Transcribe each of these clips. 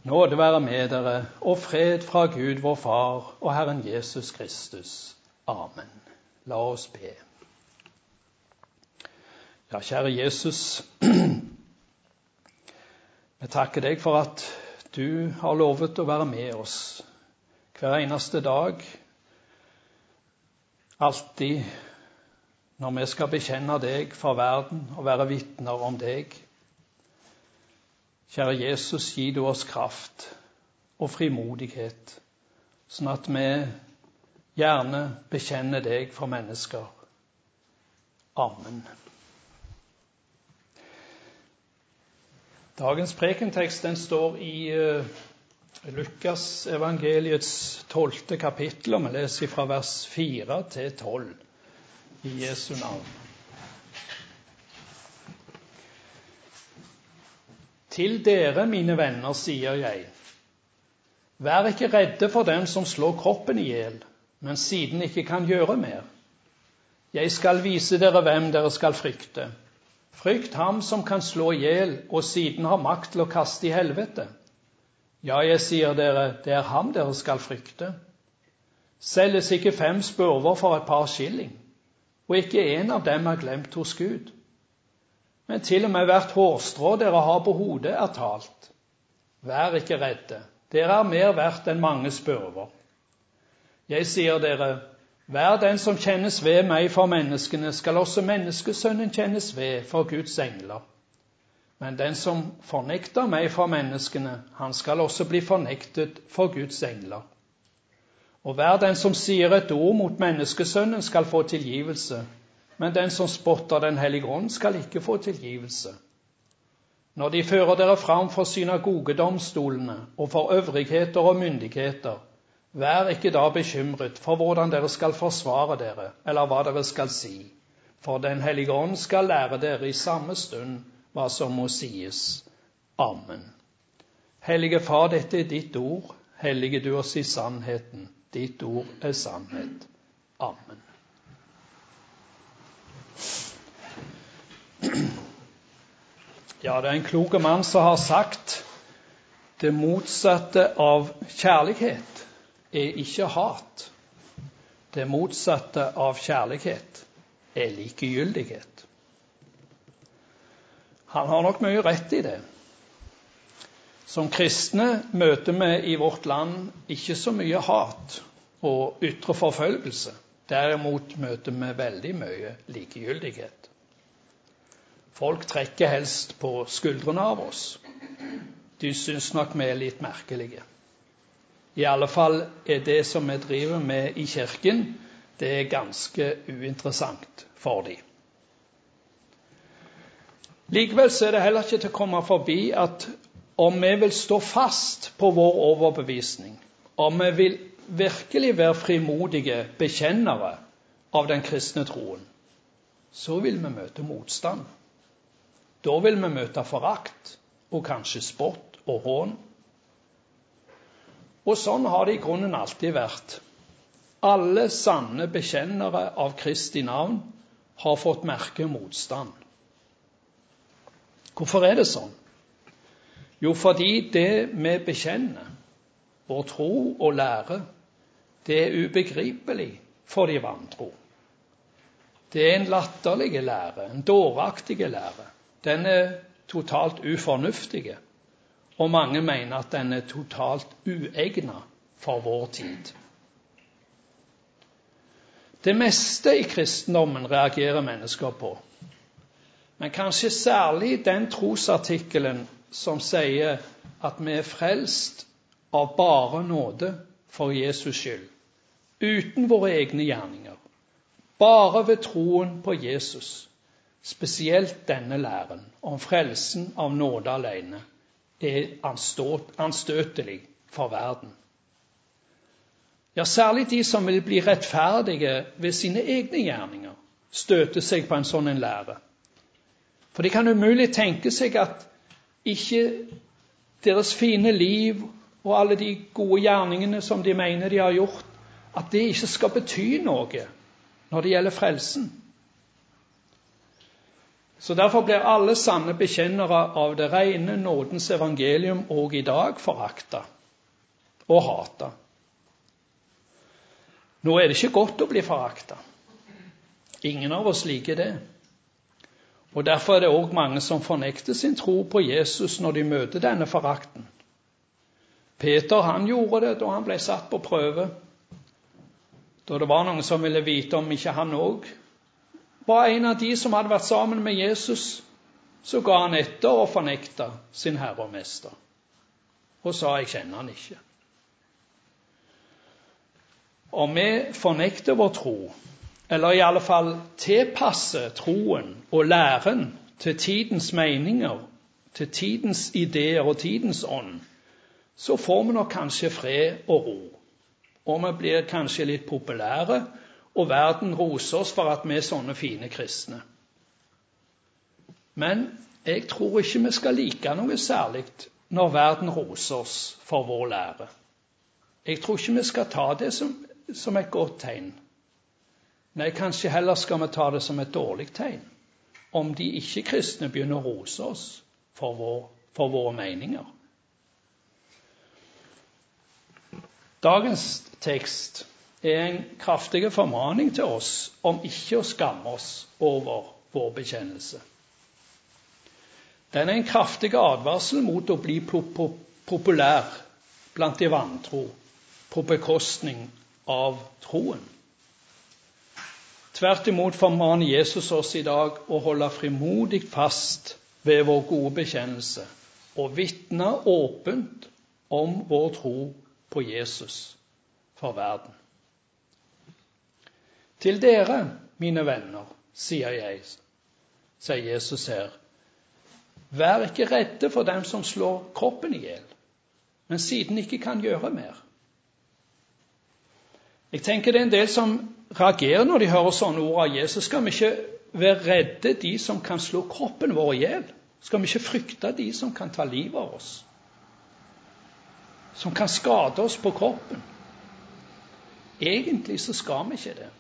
Nåde være med dere, og fred fra Gud vår Far og Herren Jesus Kristus. Amen. La oss be. Ja, kjære Jesus, vi takker deg for at du har lovet å være med oss hver eneste dag, alltid når vi skal bekjenne deg for verden og være vitner om deg. Kjære Jesus, gi du oss kraft og frimodighet, sånn at vi gjerne bekjenner deg for mennesker. Amen. Dagens prekentekst den står i Lukas evangeliets 12. kapittel, og vi leser fra vers 4 til 12 i Jesu navn. Til dere, mine venner, sier jeg, vær ikke redde for dem som slår kroppen i hjel, men siden ikke kan gjøre mer. Jeg skal vise dere hvem dere skal frykte. Frykt ham som kan slå i hjel, og siden har makt til å kaste i helvete. Ja, jeg sier dere, det er ham dere skal frykte. Selges ikke 5 spurver for et par skilling, og ikke en av dem er glemt hos Gud. Men til og med hvert hårstrå dere har på hodet er talt. Vær ikke redde, dere er mer verdt enn mange spurver. Jeg sier dere, vær den som kjennes ved meg for menneskene, skal også menneskesønnen kjennes ved for Guds engler. Men den som fornekter meg for menneskene, han skal også bli fornektet for Guds engler. Og hver den som sier et ord mot menneskesønnen skal få tilgivelse, men den som spotter den hellige ånd skal ikke få tilgivelse. Når de fører dere fram for synagogedomstolene og for øvrigheter og myndigheter, vær ikke da bekymret for hvordan dere skal forsvare dere, eller hva dere skal si. For den hellige ånd skal lære dere i samme stund hva som må sies. Amen. Hellige Far, dette er ditt ord. Hellige du oss i sannheten. Ditt ord er sannhet. Amen. Ja, det er en klok mann som har sagt, det motsatte av kjærlighet er ikke hat. Det motsatte av kjærlighet er likegyldighet. Han har nok mye rett i det. Som kristne møter vi i vårt land ikke så mye hat og ytre forfølgelse. Derimot møter vi veldig mye likegyldighet. Folk trekker helst på skuldrene av oss. De synes nok vi er litt merkelige. I alle fall er det som vi driver med i kirken, det er ganske uinteressant for dem. Likevel så er det heller ikke til å komme forbi at om vi vil stå fast på vår overbevisning, om vi vil virkelig være frimodige bekjennere av den kristne troen, så vil vi møte motstand. Da vil vi møte forakt og kanskje spott og hån. Og sånn har det i grunnen alltid vært. Alle sanne bekjennere av Kristi navn har fått merke motstand. Hvorfor er det sånn? Jo, fordi det vi bekjenner, vår tro og lære, det er ubegripelig for de vantro. Det er en latterlig lære, en dåraktig lære. Den er totalt ufornuftig, og mange mener at den er totalt uegnet for vår tid. Det meste i kristendommen reagerer mennesker på, men kanskje særlig den trosartikkelen som sier at vi er frelst av bare nåde for Jesus skyld, uten våre egne gjerninger, bare ved troen på Jesus. Spesielt denne læren om frelsen av nåde alene er anstøtelig for verden. Ja, særlig de som vil bli rettferdige ved sine egne gjerninger, støter seg på en sånn en lære. For de kan umulig tenke seg at ikke deres fine liv og alle de gode gjerningene som de mener de har gjort, at det ikke skal bety noe når det gjelder frelsen. Så derfor blir alle sanne bekjennere av det rene nådens evangelium og i dag forakta og hata. Nå er det ikke godt å bli forakta. Ingen av oss liker det. Og derfor er det også mange som fornekter sin tro på Jesus når de møter denne forakten. Peter, han gjorde det da han ble satt på prøve. Da det var noen som ville vite om ikke han også var en av de som hadde vært sammen med Jesus, så ga han etter og fornekta sin herre og mester. Og sa, jeg kjenner han ikke. Og vi fornekter vår tro, eller i alle fall tilpasser troen og læren til tidens meninger, til tidens ideer og tidens ånd, så får vi nok kanskje fred og ro. Og vi blir kanskje litt populære, og verden roser oss for at vi er sånne fine kristne. Men jeg tror ikke vi skal like noe særlig når verden roser oss for vår lære. Jeg tror ikke vi skal ta det som et godt tegn. Nei, kanskje heller skal vi ta det som et dårlig tegn, om de ikke-kristne begynner å rose oss for våre meninger. Dagens tekst er en kraftig formaning til oss om ikke å skamme oss over vår bekjennelse. Den er en kraftig advarsel mot å bli populær blant de vantro på bekostning av troen. Tvert imot formaner Jesus oss i dag å holde frimodig fast ved vår gode bekjennelse og vitne åpent om vår tro på Jesus for verden. Til dere, mine venner, sier Jesus her, vær ikke redde for dem som slår kroppen i hjel, men siden ikke kan gjøre mer. Jeg tenker det er en del som reagerer når de hører sånne ord av Jesus. Skal vi ikke være redde de som kan slå kroppen vår i hjel? Skal vi ikke frykte de som kan ta livet av oss? Som kan skade oss på kroppen? Egentlig så skal vi ikke det.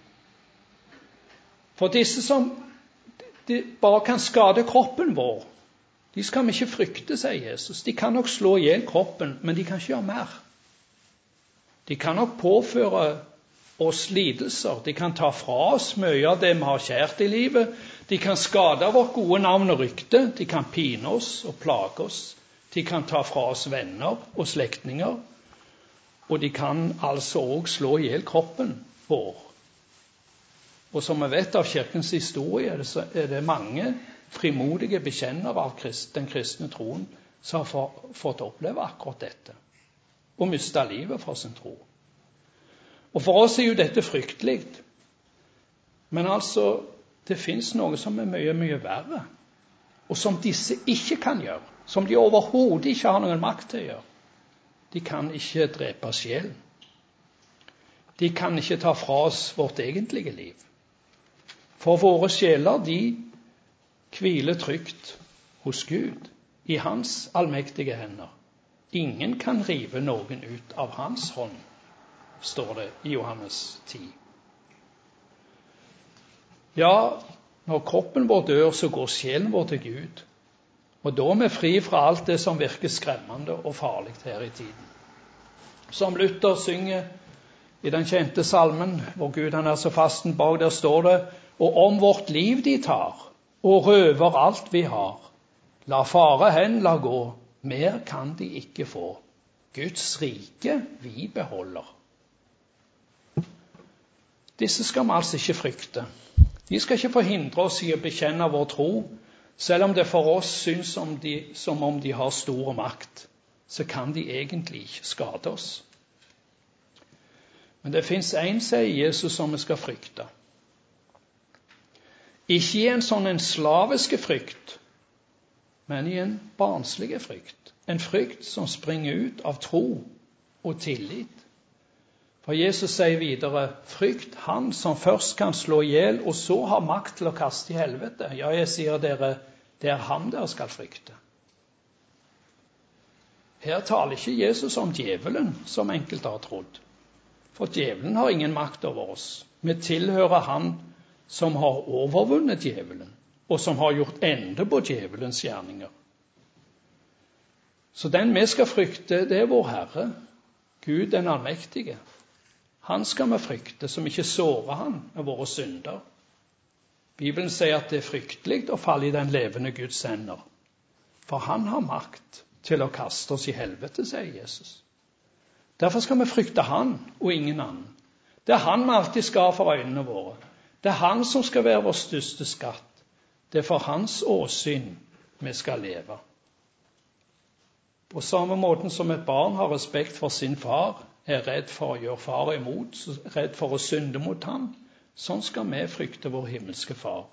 For disse som bare kan skade kroppen vår, de skal vi ikke frykte, sier Jesus. De kan nok slå ihjel kroppen, men de kan ikke gjøre mer. De kan nok påføre oss lidelser. De kan ta fra oss mye av det vi har kjært i livet. De kan skade vårt gode navn og rykte. De kan pine oss og plage oss. De kan ta fra oss venner og slektninger. Og de kan altså også slå ihjel kroppen vår. Og som vi vet av kirkens historie, er det mange frimodige bekjennere av den kristne troen som har fått oppleve akkurat dette, og mistet livet for sin tro. Og for oss er jo dette fryktelig, men altså, det finnes noe som er mye, mye verre, og som disse ikke kan gjøre, som de overhodet ikke har noen makt til å gjøre. De kan ikke drepe sjelen. De kan ikke ta fra oss vårt egentlige liv. For våre sjeler, de hviler trygt hos Gud, i hans allmektige hender. Ingen kan rive noen ut av hans hånd, står det i Johannes 10. Ja, når kroppen vår dør, så går sjelen vår til Gud. Og da er vi fri fra alt det som virker skremmende og farlig her i tiden. Som Luther synger i den kjente salmen, hvor Gud han er så fasten bak, der står det, og om vårt liv de tar, og røver alt vi har, la fare hen, la gå, mer kan de ikke få. Guds rike vi beholder. Disse skal vi altså ikke frykte. De skal ikke forhindre oss i å bekjenne vår tro, selv om det for oss synes som om de har stor makt, så kan de egentlig ikke skade oss. Men det finnes en, sier Jesus, som vi skal frykte. Ikke i en sånn slaviske frykt, men i en barnslige frykt. En frykt som springer ut av tro og tillit. For Jesus sier videre, frykt han som først kan slå ihjel, og så har makt til å kaste i helvete. Ja, jeg sier dere, det er ham dere skal frykte. Her taler ikke Jesus om djevelen, som enkelte har trodd. For djevelen har ingen makt over oss. Vi tilhører han som har overvunnet djevelen, og som har gjort ende på djevelens gjerninger. Så den vi skal frykte, det er vår Herre, Gud den allmektige. Han skal vi frykte, som ikke sårer han med våre synder. Bibelen sier at det er fryktelig å falle i den levende Guds hender. For han har makt til å kaste oss i helvete, sier Jesus. Derfor skal vi frykte han og ingen annen. Det er han vi alltid skal ha for øynene våre. Det er han som skal være vår største skatt. Det er for hans åsyn vi skal leve. På samme måten som et barn har respekt for sin far, er redd for å gjøre far imot, redd for å synde mot ham, sånn skal vi frykte vår himmelske far.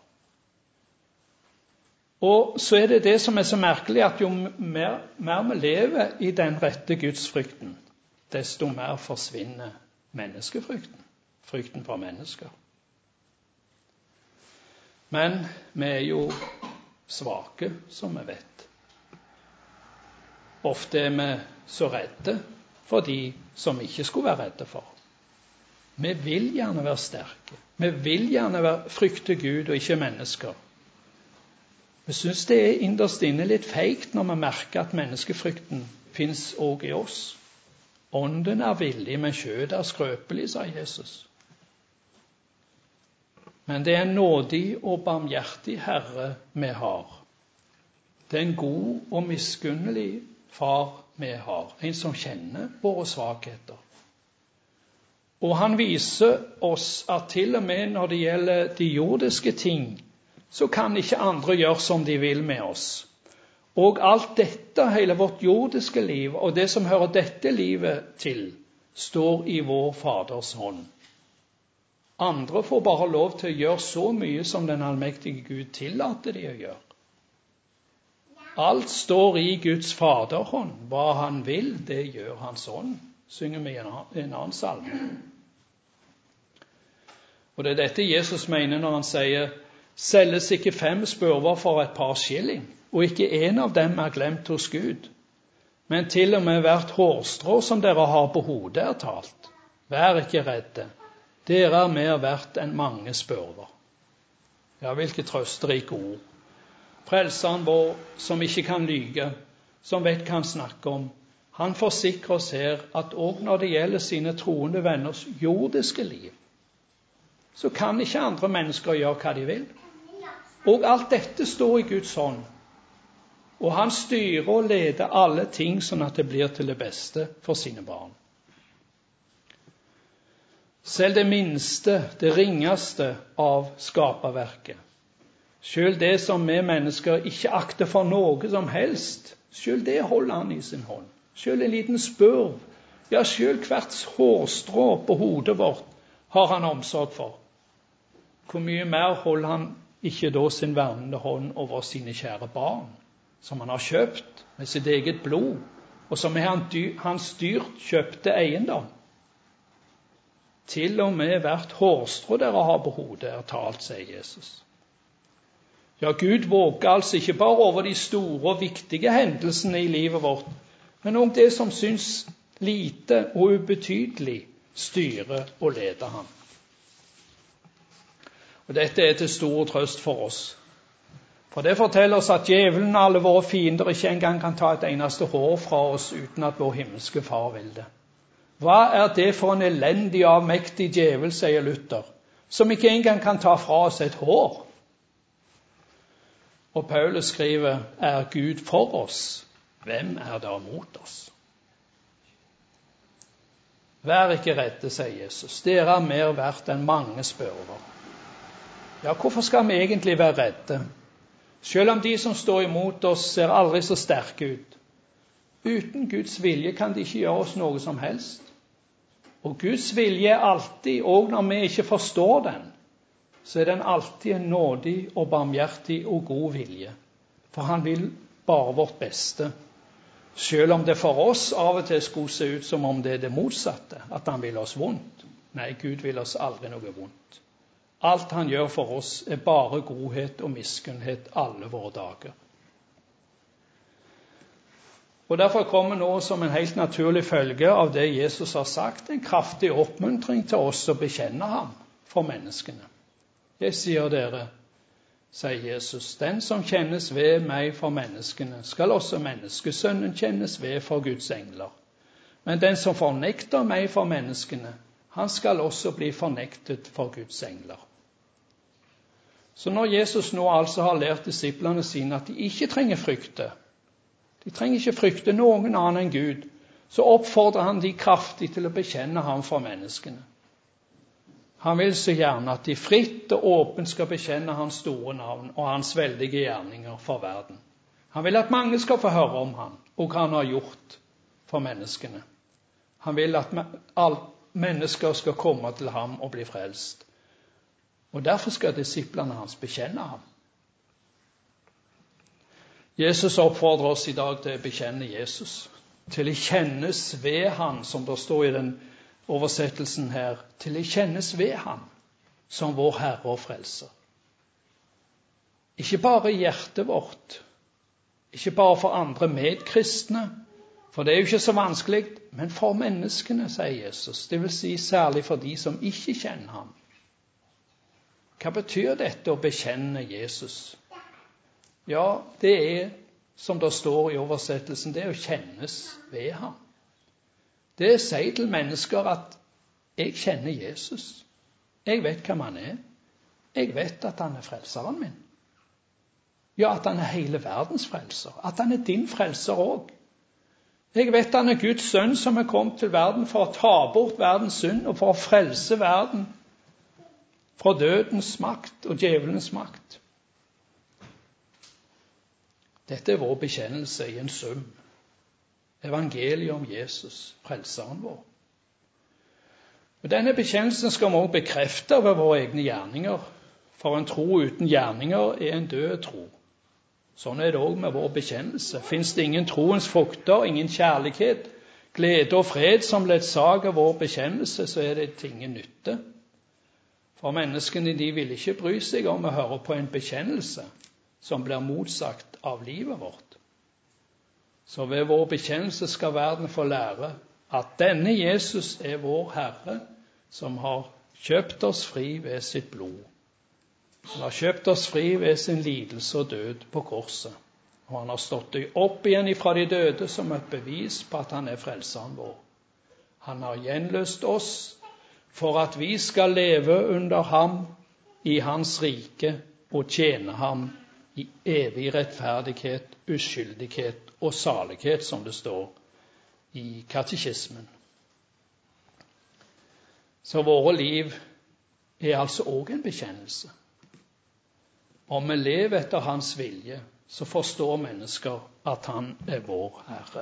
Og så er det det som er så merkelig, at jo mer vi lever i den rette gudsfrykten, desto mer forsvinner menneskefrykten, frykten for mennesker. Men vi er jo svake, som vi vet. Ofte er vi så redde for de som vi ikke skulle være redde for. Vi vil gjerne være sterke. Vi vil gjerne frykte Gud og ikke mennesker. Vi synes det er innerst inne litt feigt når vi merker at menneskefrykten finnes også i oss. Ånden er villig, men kjødet er skrøpelig, sa Jesus. Men det er en nådig og barmhjertig Herre vi har. Det er en god og miskunnelig far vi har, en som kjenner våre svakheter. Og han viser oss at til og med når det gjelder de jordiske ting, så kan ikke andre gjøre som de vil med oss. Og alt dette, hele vårt jordiske liv, og det som hører dette livet til, står i vår Faders hånd. Andre får bare lov til å gjøre så mye som den allmektige Gud tillater de å gjøre. Alt står i Guds faderhånd. Hva han vil, det gjør hans ånd, synger vi i en annen salme. Og det er dette Jesus mener når han sier, selges ikke 5 spurver for et par skilling, og ikke en av dem er glemt hos Gud. Men til og med hvert hårstrå som dere har på hodet er talt. Vær ikke redde. Dere er mer verdt enn mange spurver. Ja, hvilke trøsterike ord. Frelseren vår, som ikke kan lyge, som vet hva han snakker om, han forsikrer oss her at også når det gjelder sine troende venners jordiske liv, så kan ikke andre mennesker gjøre hva de vil. Og alt dette står i Guds hånd. Og han styrer og leder alle ting sånn at det blir til det beste for sine barn. Selv det minste, det ringeste av skaperverket, selv det som vi mennesker ikke akter for noe som helst, selv det holder han i sin hånd. Selv en liten spurv, ja, selv hvert hårstrå på hodet vårt har han omsorg for. Hvor mye mer holder han ikke da sin vernende hånd over sine kjære barn, som han har kjøpt med sitt eget blod, og som er hans dyrt kjøpte eiendom. Til og med hvert hårstrå dere har på hodet er talt, sier Jesus. Ja, Gud våger altså ikke bare over de store og viktige hendelsene i livet vårt, men om det som synes lite og ubetydelig styrer og leder ham. Og dette er til stor trøst for oss. For det forteller oss at djevelen og alle våre fiender ikke engang kan ta et eneste hår fra oss uten at vår himmelske far vil det. Hva er det for en elendig og avmektig djevel, sier Luther, som ikke engang kan ta fra oss et hår? Og Paulus skriver, er Gud for oss, hvem er da mot oss? Vær ikke redde, sier Jesus, dere er mer verdt enn mange spurver. Ja, hvorfor skal vi egentlig være redde? Selv om de som står imot oss ser aldri så sterke ut. Uten Guds vilje kan de ikke gjøre oss noe som helst. Og Guds vilje er alltid, og når vi ikke forstår den, så er den alltid en nådig og barmhjertig og god vilje. For han vil bare vårt beste. Selv om det for oss av og til skulle se ut som om det er det motsatte, at han vil oss vondt. Nei, Gud vil oss aldri noe vondt. Alt han gjør for oss er bare godhet og miskunnhet alle våre dager. Og derfor kommer nå som en helt naturlig følge av det Jesus har sagt, en kraftig oppmuntring til oss å bekjenne ham for menneskene. Jeg sier dere, sier Jesus. Den som kjennes ved meg for menneskene, skal også menneskesønnen kjennes ved for Guds engler. Men den som fornekter meg for menneskene, han skal også bli fornektet for Guds engler. Så når Jesus nå altså har lært disiplene sine at de ikke trenger frykte, de trenger ikke frykte noen annen enn Gud, så oppfordrer han de kraftig til å bekjenne ham for menneskene. Han vil så gjerne at de fritt og åpent skal bekjenne hans store navn og hans veldige gjerninger for verden. Han vil at mange skal få høre om ham og hva han har gjort for menneskene. Han vil at alle mennesker skal komme til ham og bli frelst. Og derfor skal disiplene hans bekjenne ham. Jesus oppfordrer oss i dag til å bekjenne Jesus, til å kjennes ved han, som det står i den oversettelsen her, til å kjennes ved han som vår Herre og Frelser. Ikke bare i hjertet vårt, ikke bare for andre medkristne, for det er jo ikke så vanskelig, men for menneskene, sier Jesus. Det vil si særlig for de som ikke kjenner ham. Hva betyr dette å bekjenne Jesus? Ja, det er, som det står i oversettelsen, det er å kjennes ved ham. Det er å si til mennesker at jeg kjenner Jesus. Jeg vet hvem han er. Jeg vet at han er frelseren min. Ja, at han er hele verdens frelser. At han er din frelser også. Jeg vet han er Guds sønn som er kommet til verden for å ta bort verdens synd og for å frelse verden fra dødens makt og djevelens makt. Dette er vår bekjennelse i en sum. Evangeliet om Jesus, frelseren vår. Og denne bekjennelsen skal vi også bekrefte ved våre egne gjerninger. For en tro uten gjerninger er en død tro. Sånn er det også med vår bekjennelse. Finnes det ingen troens frukter, ingen kjærlighet, glede og fred som ledsager vår bekjennelse, så er det til ingen nytte. For menneskene, de vil ikke bry seg om å høre på en bekjennelse som blir motsagt av livet vårt. Så ved vår bekjennelse skal verden få lære at denne Jesus er vår Herre, som har kjøpt oss fri ved sitt blod. Han har kjøpt oss fri ved sin lidelse og død på korset. Og han har stått opp igjen ifra de døde som et bevis på at han er frelseren vår. Han har gjenløst oss for at vi skal leve under ham i hans rike og tjene ham i evig rettferdighet, uskyldighet og salighet, som det står i katekismen. Så våre liv er altså også en bekjennelse. Om vi lever etter hans vilje, så forstår mennesker at han er vår Herre.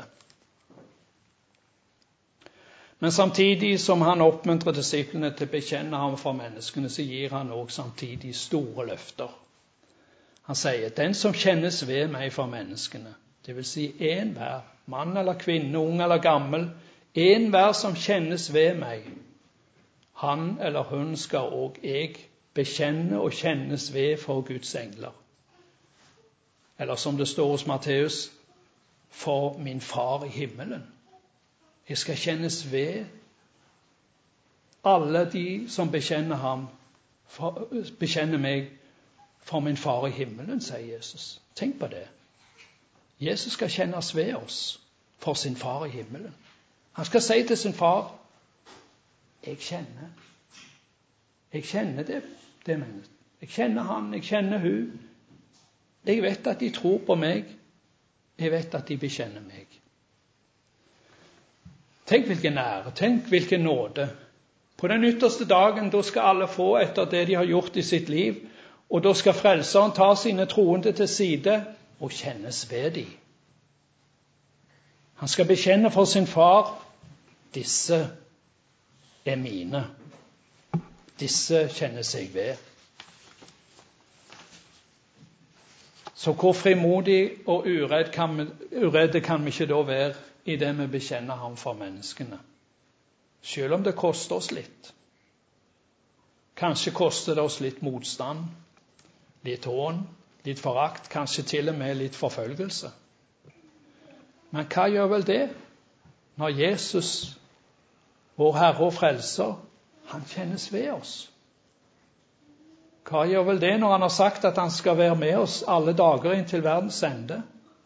Men samtidig som han oppmuntrer disiplene til å bekjenne ham for menneskene, så gir han også samtidig store løfter. Han sier, den som kjennes ved meg for menneskene, det vil si enhver, mann eller kvinne, ung eller gammel, enhver som kjennes ved meg, han eller hun skal også jeg bekjenne og kjennes ved for Guds engler. Eller som det står hos Matteus, for min far i himmelen. Jeg skal kjennes ved alle de som bekjenner ham, bekjenner meg for min far i himmelen, sier Jesus. Tenk på det. Jesus skal kjennes ved oss for sin far i himmelen. Han skal si til sin far, jeg kjenner det mennesket. Jeg kjenner han, jeg kjenner hun. Jeg vet at de tror på meg. Jeg vet at de bekjenner meg. Tenk hvilken ære, tenk hvilken nåde. På den ytterste dagen, da skal alle få etter det de har gjort i sitt liv, og da skal frelseren ta sine troende til side og kjennes ved dem. Han skal bekjenne for sin far, disse er mine. Disse kjenner seg ved. Så hvor frimodig og uredde kan vi ikke da være i det vi bekjenner ham for menneskene? Selv om det koster oss litt. Kanskje koster det oss litt motstand, litt hån, litt forakt, kanskje til og med litt forfølgelse. Men hva gjør vel det når Jesus, vår Herre og Frelser, han kjennes ved oss? Hva gjør vel det når han har sagt at han skal være med oss alle dager inntil verdens ende?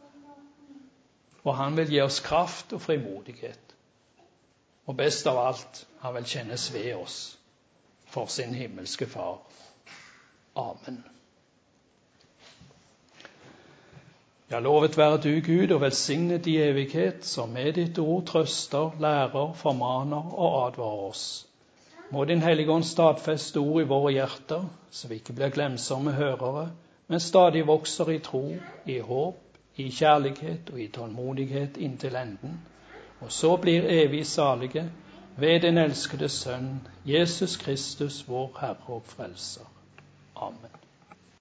Og han vil gi oss kraft og frimodighet. Og best av alt, han vil kjennes ved oss for sin himmelske far. Amen. Ja, lovet være du, Gud, og velsignet i evighet, som med ditt ord trøster, lærer, formaner og advarer oss. Må din Hellige Ånd stadfeste ord i våre hjerter, så vi ikke blir glemsomme hørere, men stadig vokser i tro, i håp, i kjærlighet og i tålmodighet inntil enden, og så blir evig salige ved den elskede Sønn, Jesus Kristus, vår Herre og Frelser. Amen.